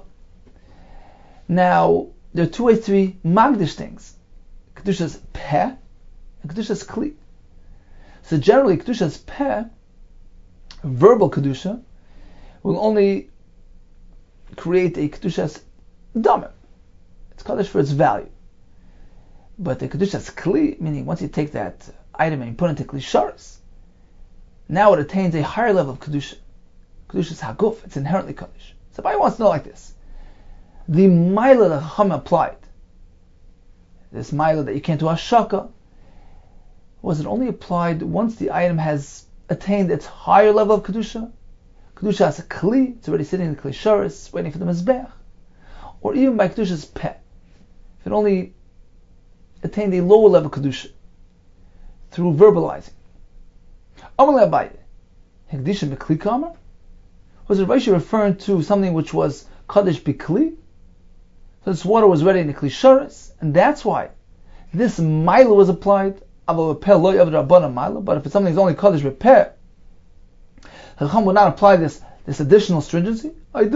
Now, there are two ways to be Magdish things. Kedushas Peh and Kedushas Kli. So generally, Kedushas Peh, verbal Kedusha, will only create a Kedushas Damim. It's Kaddish for its value. But the Kedushas Kli, meaning once you take that item and you put it into Kli Sharis, now it attains a higher level of Kedusha. Kedushas HaGuf, it's inherently Kaddish. So if I wants to know like this, the Maila that Chacham applied, this Maila that you can't do Hashaka, was it only applied once the item has attained its higher level of Kedusha? Kedusha has a Kli, it's already sitting in the Kli Sharis, waiting for the Mizbeach. Or even by Kedusha's Peh, if it only attained a lower level Kedusha through verbalizing. Amalei Abaye, Hekdishim B'Kli Kamer? Was Rav Oshia referring to something which was Kaddish B'Kli? So this water was ready in the Kli Sharis, and that's why this Maila was applied. But if it's something that's only Kaddish B'Peh, Chacham would not apply this additional stringency. Or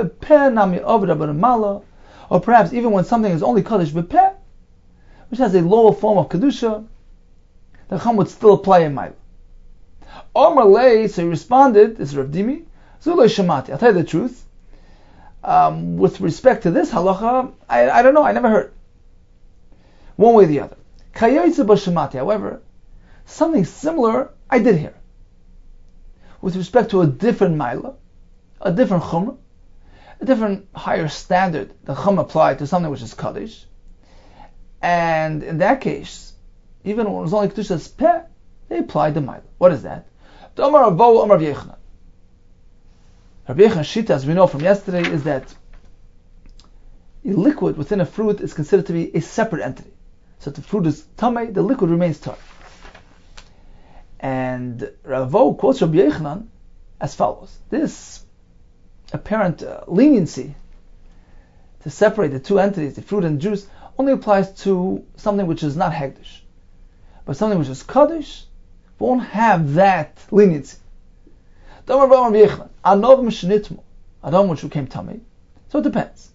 perhaps even when something is only Kaddish B'Peh, which has a lower form of Kedusha, the Chacham would still apply a Maila. Omar Lei, so he responded, this is Rav Dimi, Zulei Shemati, I'll tell you the truth, with respect to this halacha, I don't know, I never heard. One way or the other. Kayotze B'Shemati, however, something similar I did hear. With respect to a different Maila, a different Chumrah, a different higher standard the Chum applied to something which is Kaddish. And in that case, even when it was only Kedushas Peh, they applied the Maila. What is that? The Amar Avo Amar Rav Yochanan. Rav Yochanan's shita, as we know from yesterday, is that a liquid within a fruit is considered to be a separate entity. So if the fruit is tamei, the liquid remains tar. And Rav Avo quotes Rav Yochanan as follows: this apparent leniency to separate the two entities, the fruit and the juice, only applies to something which is not hegdish. But something which is kaddish won't have that leniency. Adam which became tamei. So it depends.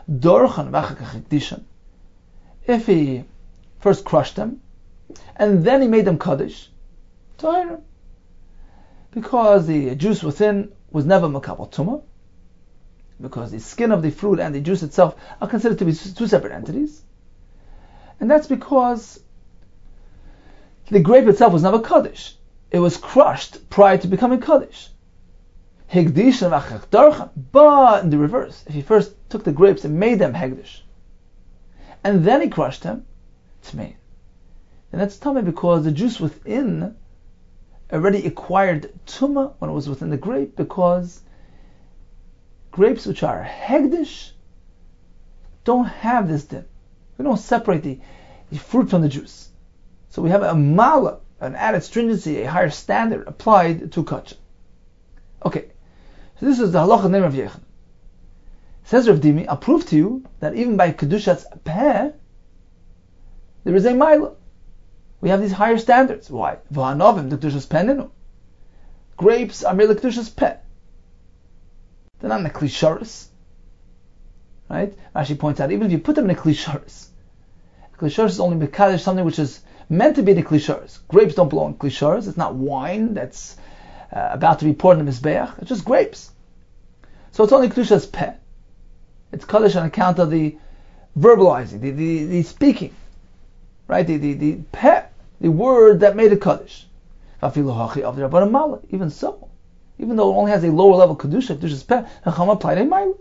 If he first crushed them and then he made them kaddish, tahir, because the juice within was never makabel tumah, because the skin of the fruit and the juice itself are considered to be two separate entities, and that's because the grape itself was never kaddish. It was crushed prior to becoming kaddish. But in the reverse, if he first took the grapes and made them hegdish, and then he crushed them, tmein, then that's tamei because the juice within already acquired tumah when it was within the grape, because grapes which are hegdish don't have this din. We don't separate the fruit from the juice. So we have a mala, an added stringency, a higher standard applied to kachah. Okay, so this is the halacha name of Yochanan. Says Rav Dimi, I'll prove to you that even by Kedushas Peh, there is a mila. We have these higher standards. Why? V'hanovim, the Kedushas Peh ninu. Grapes are merely Kedushas Peh. They're not in a Kli Sharis. Right? Rashi points out, even if you put them in a Kli Sharis is only Mekadesh, something which is meant to be in a Kli Sharis. Grapes don't belong in Kli Sharis. It's not wine that's about to be poured in the Mizbeach. It's just grapes. So it's only Kedushas Peh. It's Kaddish on account of the verbalizing, the speaking. Right? The Peh, the word that made it Kaddish. Even so, even though it only has a lower level kedusha, kedushas peh, Chacham applied a mila.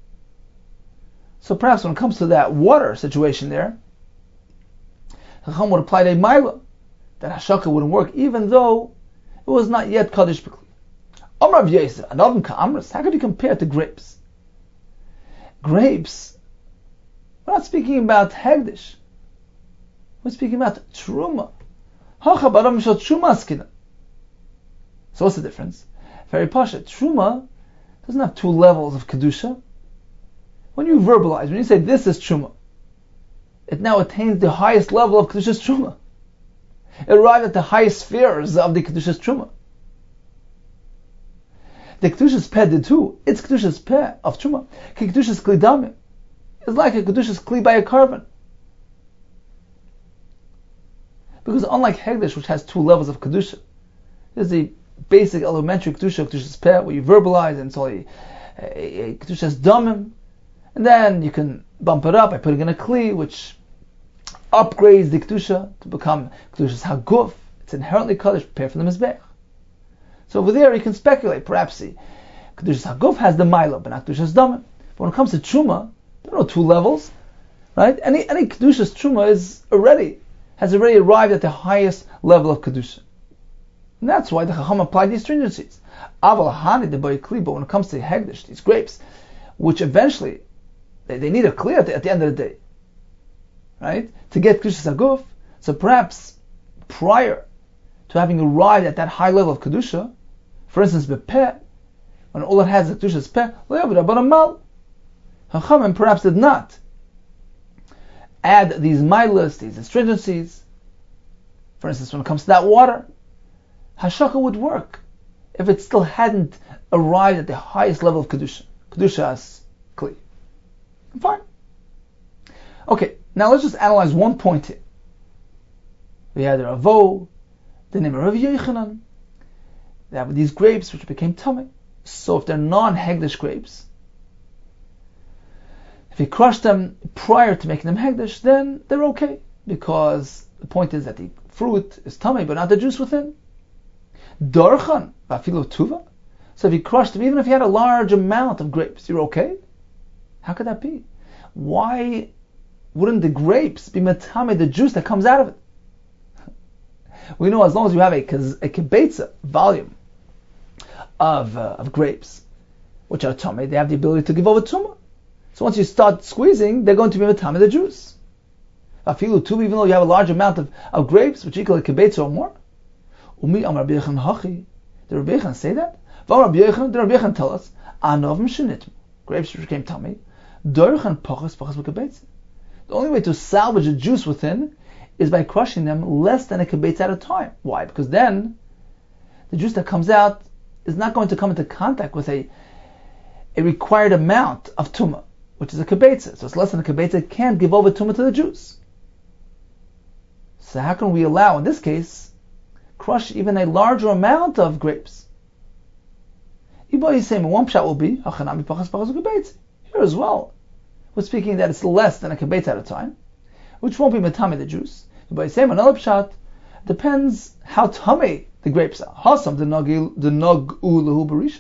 So perhaps when it comes to that water situation there, Chacham would apply a mila, that hashaka wouldn't work, even though it was not yet kaddish b'kli. Amar Rav Yosef, Anavim ka'amras. How could you compare it to grapes? Grapes, we're not speaking about hegdish. We're speaking about truma. Hacha baram shel truma askina. So what's the difference? Very pasha. Truma doesn't have two levels of kedusha. When you verbalize, when you say this is truma, it now attains the highest level of kedusha's truma. It arrived at the highest spheres of the kedusha's truma. The kedusha's peh did too. It's kedusha's peh of truma. Kedusha's kli damim is like a kedusha's kli by a carbon. Because unlike hegdish, which has two levels of kedusha, there's the basic elementary kedusha, kedusha's peh, where you verbalize, and it's only a kedusha's damim, and then you can bump it up by putting in a kli, which upgrades the kedusha to become kedusha's haguf. It's inherently kaddish, prepared for the mizbech. So over there you can speculate. Perhaps the kedusha's haguf has the mila, but not kedusha's damim. But when it comes to truma, there are no two levels, right? Any kedusha's truma has already arrived at the highest level of kedusha, and that's why the Chacham applied these stringencies. Aval hani de boy kli, but when it comes to hegdish, these grapes, which eventually they need a kli at the end of the day, right? To get kedusha's haguf. So perhaps prior to having arrived at that high level of kedusha, for instance, bepeh, when all it has is kedusha's peh, but a mal, Chachamim perhaps did not add these milas, these astringencies. For instance, when it comes to that water, hashaka would work if it still hadn't arrived at the highest level of kedusha, kedushas kli. Fine. Okay, now let's just analyze one point here. We had the Ravo, the name of Rav Yochanan. They have these grapes which became tummy. So if they're non-hegdish grapes, if you crush them prior to making them hegdish, then they're okay, because the point is that the fruit is tummy, but not the juice within. Dorchan, vafilo tuva. So if you crushed them, even if you had a large amount of grapes, you're okay. How could that be? Why wouldn't the grapes be matame, the juice that comes out of it? We know as long as you have a kibetza volume of grapes, which are tummy, they have the ability to give over tumah. So once you start squeezing, they're going to be matame, the juice. Afilu tuva, even though you have a large amount of grapes, which equal a kibetza or more. Umi amar Rabbi Yochanan hachi. Did Rabbi Yochanan say that? Did Rabbi Yochanan tell us? Anovim shenitmu. Grapes which became tummy. Dorchan pachas b'kibetza. The only way to salvage the juice within is by crushing them less than a kibetza at a time. Why? Because then the juice that comes out is not going to come into contact with a required amount of tumah, which is a kibetza. So it's less than a kibetza, it can't give over tumah to the juice. So how can we allow, in this case, crush even a larger amount of grapes? Iba is saying one pshat will be hachanami pachas kibetza. Here as well, we're speaking that it's less than a kibetza at a time, which won't be matame the juice. By saying another pshat, depends how tummy the grapes are. Hasam the nag'u lehu barish.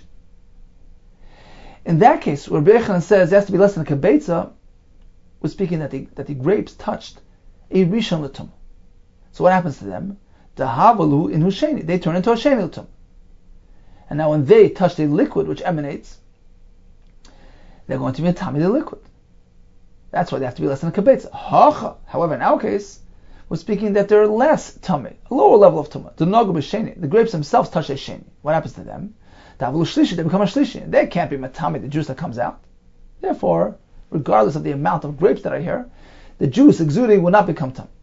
In that case, where Rabbi Yochanan says it has to be less than a kibetza, we're speaking that the grapes touched a rishon l'tum. So what happens to them? The havalu in husheni, they turn into a sheni l'tum. And now when they touch the liquid which emanates, they're going to be matame the liquid. That's why they have to be less than a kibetza. However, in our case, we're speaking that they're less tummy, a lower level of tumah. The nagu b'sheni, the grapes themselves touch a sheni. What happens to them? They become a shlishi. They can't be matame, the juice that comes out. Therefore, regardless of the amount of grapes that are here, the juice exuding will not become tum.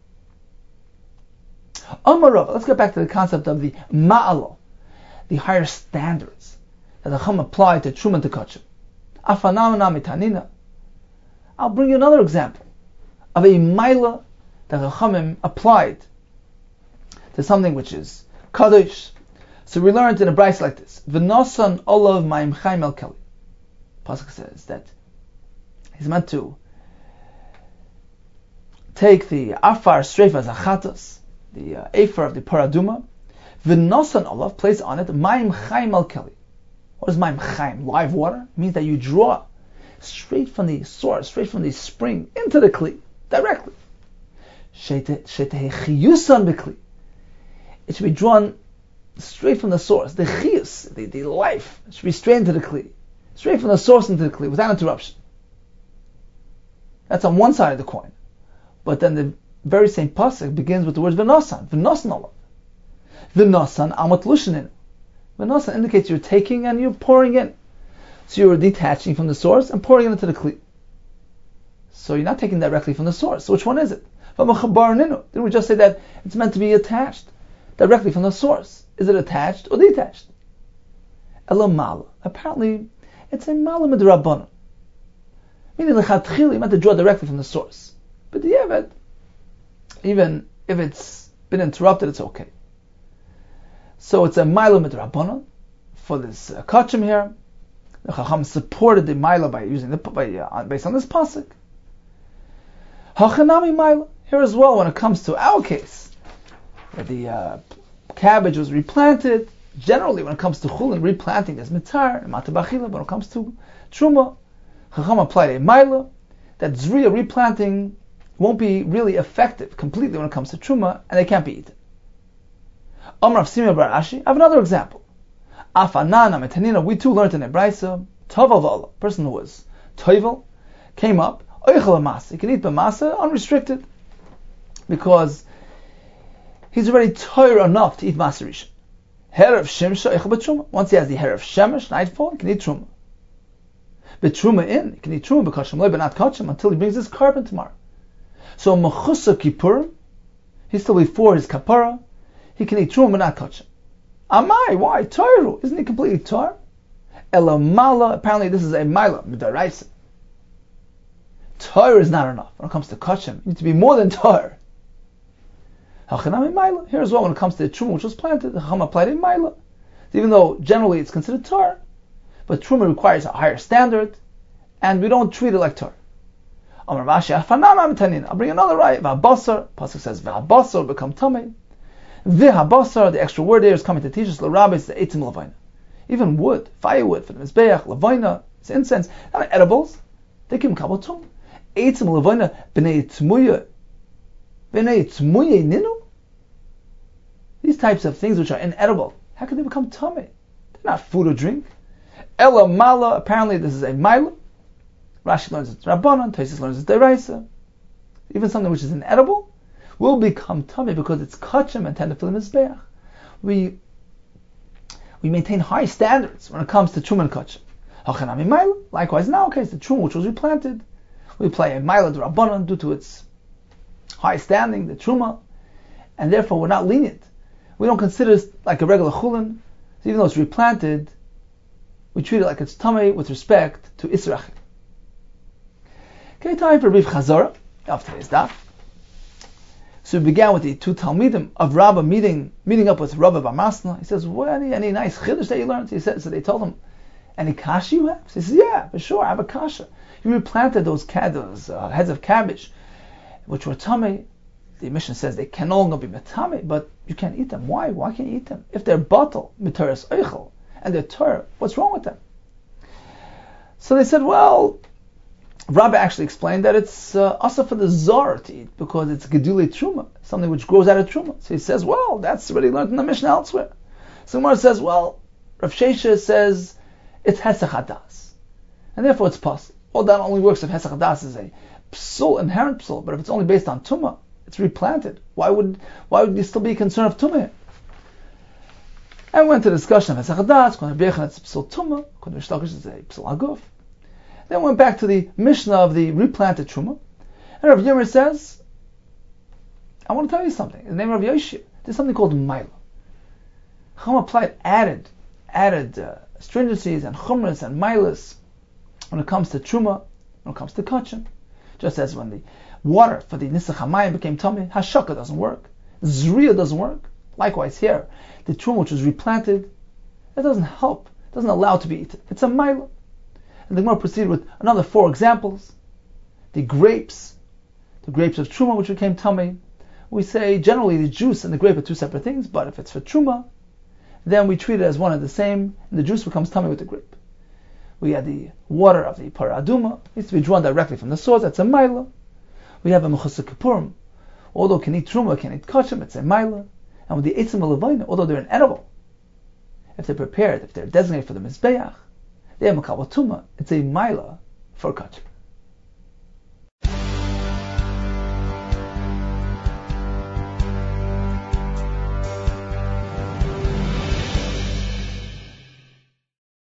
Amarav, let's get back to the concept of the ma'alo, the higher standards that the Chacham applied to Truma and to Kachim. Afanamana mitanina. I'll bring you another example of a maila that the Chachamim applied to something which is kadosh. So we learned in a brayso like this: V'nosan olav ma'im chaim el keli. Pasuk says that he's meant to take the afar streifa zachatos, the afer of the paraduma, v'nosan olav, place on it ma'im chaim el keli, What is Mayim Chaim? Live water? It means that you draw straight from the source, straight from the spring into the Kli, directly. It should be drawn straight from the source. The chiyus, the life, should be straight into the Kli. Straight from the source into the Kli, without interruption. That's on one side of the coin. But then the very same pasuk begins with the words v'nosan. V'nosan olav. V'nosan amat lushinin. V'nosan indicates you're taking and you're pouring in. So you're detaching from the source and pouring it into the Kli. So you're not taking directly from the source. So which one is it? Didn't we just say that it's meant to be attached directly from the source? Is it attached or detached? Elamala. Apparently, it's a mala midrabanan. Meaning lechatchili, meant to draw directly from the source. But the evet, even if it's been interrupted, it's okay. So it's a mala midrabanan for this kachim here. The Chacham supported the mila by using based on this pasuk. Hachanami mila. Here as well, when it comes to our case, where the cabbage was replanted, generally when it comes to chulin, replanting is mitar, and matabachila. When it comes to truma, Chacham applied a mila that zriya replanting won't be really effective completely when it comes to truma, and they can't be eaten. Amar Rav Simya bar Ashi. I have another example. Afanana metanina. We too learned in a brayso. Tovel v'olah. Person who was tovel came up. Oichel masa. He can eat b'masa unrestricted because he's already toyer enough to eat masa rishon. Herav shemsha oichel b'truma. Once he has the herav shemesh nightfall, he can eat truma. B'truma he can eat truma b'kachim loy, but not kachim until he brings his carbon tomorrow. So mechusa kippurim, he's still before his kapara. He can eat truma but not kachim. Amai, why? Toiru. Isn't he completely tor? Elamala, apparently this is a mila, midaraisa. Tor is not enough. When it comes to kachim, you need to be more than tor. Hachanami mila. Here as well, when it comes to the truma which was planted, the Chacham applied a mila. Even though generally it's considered tor, but truma requires a higher standard, and we don't treat it like tor. Amar Rashi, afanam amitanin. I'll bring another right. V'habasar. Pasuk says v'habasar become tamei. V'habasar, the extra word there is coming to teach us l'rabbi, the eitim lavaina. Even wood, firewood for the mizbeach, lavaina, it's incense, not edibles. They can become tum. Eitim lavaina b'nei tmuya ninu. These types of things which are inedible, how can they become tummy? They're not food or drink. Ela mala, apparently this is a mila. Rashi learns it's rabbanon, Tosfos learns it's deraisa. Even something which is inedible will become tummy because it's kachim and tender for the mizbeach. We maintain high standards when it comes to truma and kachim. Hachanami mila. Likewise, in our case, the truma which was replanted, we apply a mila d'rabbanan due to its high standing, the truma, and therefore we're not lenient. We don't consider it like a regular chulin. So even though it's replanted, we treat it like it's tummy with respect to israch. Okay, time for a brief chazara of today's daf. So we began with the two Talmidim of Rabbah meeting up with Rabbah bar Masna. He says, "What any nice chiddush that you learned?" He said, so they told him, "Any kasha you have?" So he says, "Yeah, for sure, I have a kasha. You replanted those heads of cabbage, which were tummy. The Mishnah says they can no longer be metame, but you can't eat them. Why? Why can't you eat them? If they're batal, mitaras oichel, and they're tur, what's wrong with them?" So they said, well, Rabbi actually explained that it's also for the zar to eat because it's gedulei truma, something which grows out of truma. So he says, well, that's already learned in the Mishnah elsewhere. So Gemara says, well, Rav Shesha says it's hesach hadas, and therefore it's possible. Well, that only works if hesach hadas is a psul, inherent psul, but if it's only based on tumah, it's replanted. Why would you still be concerned of tumah? And went to the discussion of hesach hadas. According to Bechon, it's psul tumah. According to Rish Lakish, it's a psul haguf. Then went back to the Mishnah of the replanted truma. And Rav Yirmiyah says, I want to tell you something. In the name of Rav Yoshia, there's something called Maila. Chacham applied added stringencies and chumras and Mailas when it comes to truma, when it comes to kachim. Just as when the water for the Nisach HaMayim became tummy, Hashaka doesn't work. Zriya doesn't work. Likewise here, the truma which was replanted, that doesn't help, doesn't allow it to be eaten. It's a Maila. And the Gemara proceeded with another 4 examples. The grapes of truma which became tummy. We say generally the juice and the grape are 2 separate things, but if it's for truma, then we treat it as one and the same, and the juice becomes tummy with the grape. We had the water of the Parah Aduma, needs to be drawn directly from the source, that's a Maila. We have a Mechusar Kippurim, although can eat Truma, can eat Kachim, it's a Maila. And with the Eitzim Levayna, although they're inedible, if they're prepared, if they're designated for the Mizbeach, they have Makabal Tuma, it's a Maila for Kachim.